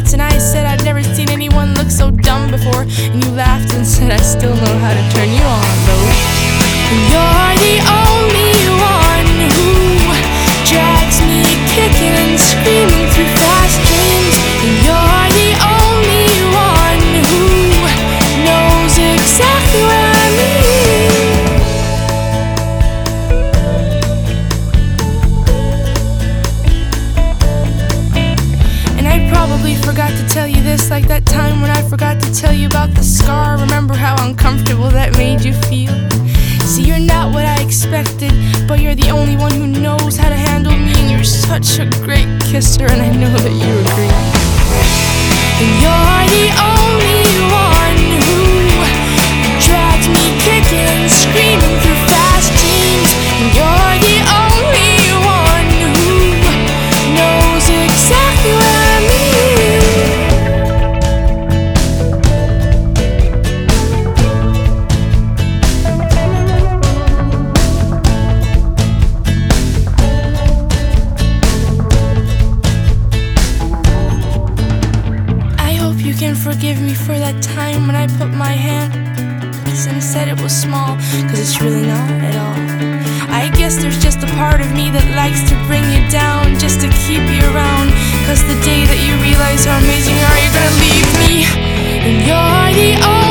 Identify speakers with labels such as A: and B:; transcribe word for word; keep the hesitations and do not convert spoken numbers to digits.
A: nuts, and I said I'd never seen anyone look so dumb before. And you laughed and said I still know how to turn you on, though. And you're the only one who drags me kicking and screaming through fast dreams. And you're the only one who knows exactly what I mean. And I probably forgot to tell you this, like that time when I forgot to tell you about the scar. Remember how uncomfortable that made you feel? See, you're not what I expected, but you're the only one who knows how to handle me. And you're such a great kisser, and I know that you agree. And you're the only one who drags me kicking and screaming through fast dreams. And you're the only one who knows exactly what I mean. You can forgive me for that time when I put my hand and said it was small, cause it's really not at all. I guess there's just a part of me that likes to bring you down, just to keep you around, cause the day that you realize how amazing you are, you're gonna leave me. And you're the only